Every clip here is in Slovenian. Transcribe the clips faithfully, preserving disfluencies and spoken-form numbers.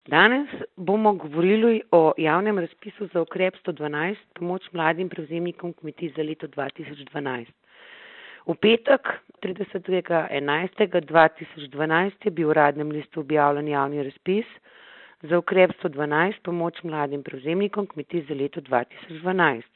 Danes bomo govorili o javnem razpisu za ukrep sto dvanajst pomoč mladim prevzemnikom kmetij za leto dva tisoč dvanajst. V petek, tridesetega enajstega dva tisoč dvanajst, je bil v Uradnem listu objavljen javni razpis za ukrep sto dvanajst pomoč mladim prevzemnikom kmetij za leto dva tisoč dvanajst.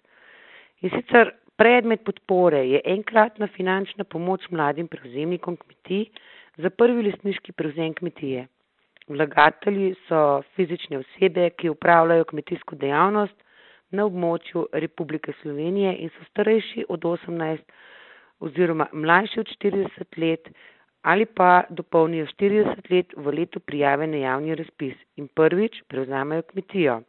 In sicer predmet podpore je enkratna finančna pomoč mladim prevzemnikom kmetij za prvi lastniški prevzem kmetije. Vlagatelji so fizične osebe, ki upravljajo kmetijsko dejavnost na območju Republike Slovenije in so starejši od osemnajst oziroma mlajši od štirideset let ali pa dopolnijo štirideset let v letu prijave na javni razpis in prvič prevzamejo kmetijo.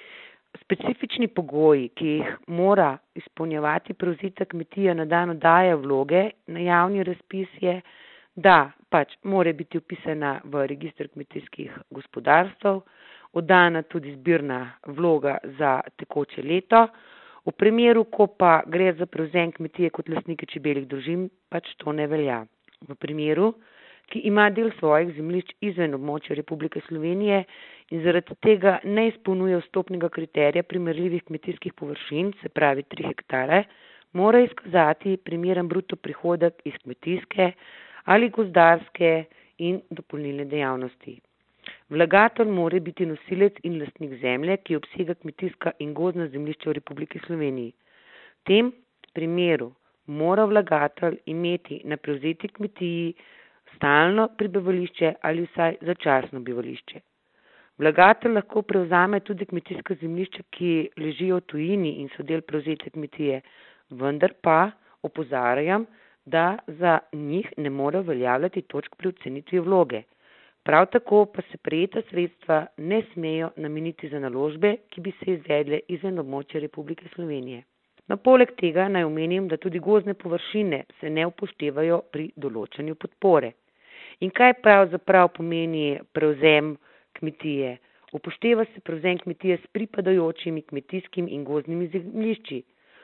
Specifični pogoji, ki jih mora izpolnjevati prevzeta kmetija na dan oddaje vloge na javni razpis, je, da pač mora biti vpisana v register kmetijskih gospodarstev, oddana tudi zbirna vloga za tekoče leto. V primeru, ko pa gre za prevzem kmetije kot lastnike čebeljih družin, pač to ne velja. V primeru, ki ima del svojih zemljišč izven območja Republike Slovenije in zaradi tega ne izpolnjuje vstopnega kriterija primerljivih kmetijskih površin, se pravi tri hektare, mora izkazati primeren bruto prihodek iz kmetijske ali gozdarske in dopolnilne dejavnosti. Vlagatelj mora biti nosilec in lastnik zemlje, ki obsega kmetijska in gozdna zemljišča v Republiki Sloveniji. V tem primeru mora vlagatelj imeti na prevzeti kmetiji stalno prebivališče ali vsaj začasno bivališče. Vlagatelj lahko prevzame tudi kmetijska zemljišča, ki ležijo v tujini in so del prevzete kmetije, vendar pa opozarjam, da za njih ne more uveljavljati točk pri ocenitvi vloge. Prav tako pa se prejeta sredstva ne smejo nameniti za naložbe, ki bi se izvedle izven območja Republike Slovenije. No, poleg tega naj omenim, da tudi gozdne površine se ne upoštevajo pri določanju podpore. In kaj pravzaprav pomeni prevzem kmetije? Upošteva se prevzem kmetije s pripadajočimi kmetijskimi in gozdnimi zemljišči,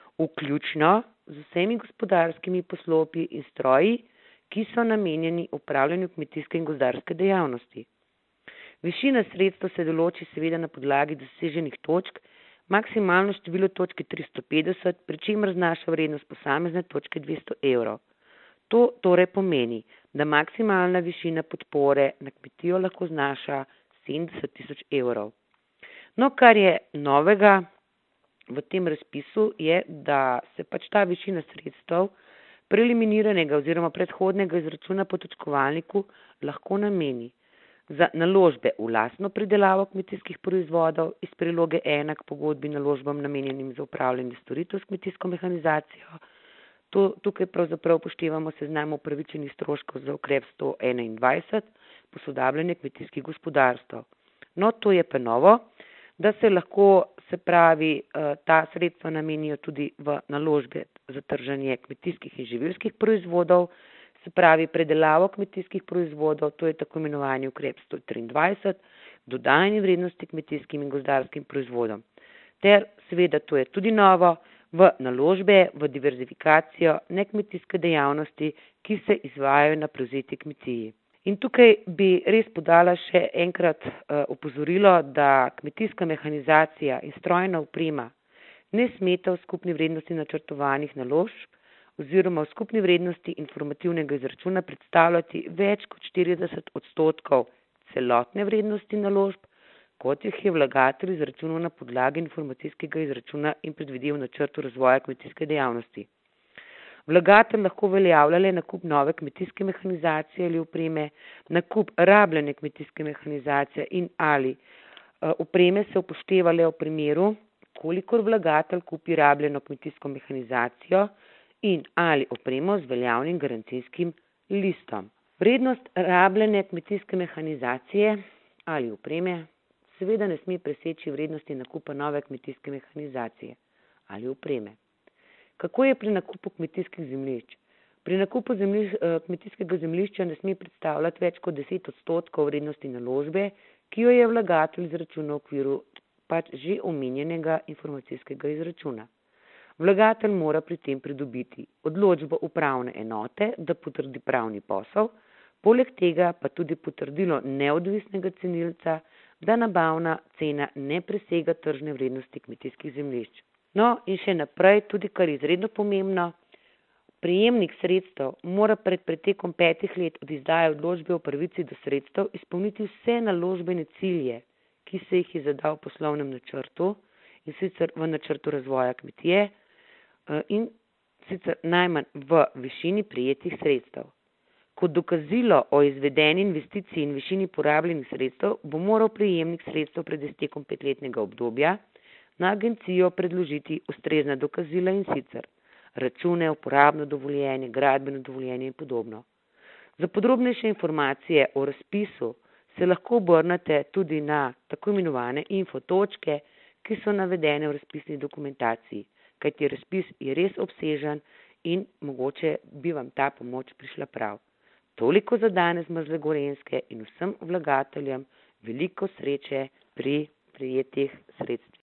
vključno z vsemi gospodarskimi poslopji in stroji, ki so namenjeni upravljanju kmetijske in gozdarske dejavnosti. Višina sredstev se določi seveda na podlagi doseženih točk, maksimalno število točk je tristo petdeset, pri čemer znaša vrednost posamezne točke dvesto evrov. To torej pomeni, da maksimalna višina podpore na kmetijo lahko znaša sedemdeset tisoč evrov. No, kar je novega v tem razpisu je, da se pač ta višina sredstev preliminiranega oziroma predhodnega izračuna po točkovalniku lahko nameni za naložbe v lastno pridelavo kmetijskih proizvodov iz priloge ena k pogodbi naložbam namenjenim za upravljanje storitev s kmetijsko mehanizacijo. To, tukaj pravzaprav upoštevamo seznam upravičenih stroškov za ukrep sto enaindvajset, posodabljanje kmetijskih gospodarstev. No, to je pa novo, da se lahko, se pravi, ta sredstva namenijo tudi v naložbe za trženje kmetijskih in živilskih proizvodov, se pravi predelavo kmetijskih proizvodov, to je tako imenovani ukrep sto triindvajset, dodajanje vrednosti kmetijskim in gozdarskim proizvodom. Ter seveda to je tudi novo v naložbe, v diverzifikacijo nekmetijske dejavnosti, ki se izvajajo na prevzeti kmetiji. In tukaj bi res podala še enkrat uh, opozorilo, da kmetijska mehanizacija in strojna oprema ne smeta v skupni vrednosti načrtovanih naložb oziroma v skupni vrednosti informativnega izračuna predstavljati več kot štirideset odstotkov celotne vrednosti naložb, kot jih je vlagatelj izračunal na podlagi informacijskega izračuna in predvidel načrtu razvoja kmetijske dejavnosti. Vlagatelj lahko uveljavlja le nakup nove kmetijske mehanizacije ali opreme, nakup rabljene kmetijske mehanizacije in ali uh, opreme se upošteva le v primeru, kolikor vlagatelj kupi rabljeno kmetijsko mehanizacijo in ali opremo z veljavnim garancijskim listom. Vrednost rabljene kmetijske mehanizacije ali opreme seveda ne sme preseči vrednosti nakupa nove kmetijske mehanizacije ali opreme. Kako je pri nakupu kmetijskih zemljišč? Pri nakupu zemljišč, kmetijskega zemljišča ne sme predstavljati več kot deset odstotkov vrednosti naložbe, ki jo je vlagatelj izračunal v okviru pač že omenjenega informacijskega izračuna. Vlagatelj mora pri tem pridobiti odločbo upravne enote, da potrdi pravni posel, poleg tega pa tudi potrdilo neodvisnega cenilca, da nabavna cena ne presega tržne vrednosti kmetijskih zemljišč. No in še naprej, tudi kar je izredno pomembno, prejemnik sredstev mora pred pretekom petih let od izdaje odločbe o pravici do sredstev izpolniti vse naložbene cilje, ki se jih je zadal v poslovnem načrtu in sicer v načrtu razvoja kmetije in sicer najmanj v višini prejetih sredstev. Kot dokazilo o izvedeni investiciji in višini porabljenih sredstev bo moral prejemnik sredstev pred iztekom petletnega obdobja na agencijo predložiti ustrezna dokazila in sicer račune, uporabno dovoljenje, gradbeno dovoljenje in podobno. Za podrobnejše informacije o razpisu se lahko obrnete tudi na tako imenovane infotočke, ki so navedene v razpisni dokumentaciji, kajti razpis je res obsežen in mogoče bi vam ta pomoč prišla prav. Toliko za danes Mrzle Gorenjske in vsem vlagateljem veliko sreče pri prejetih sredstvih.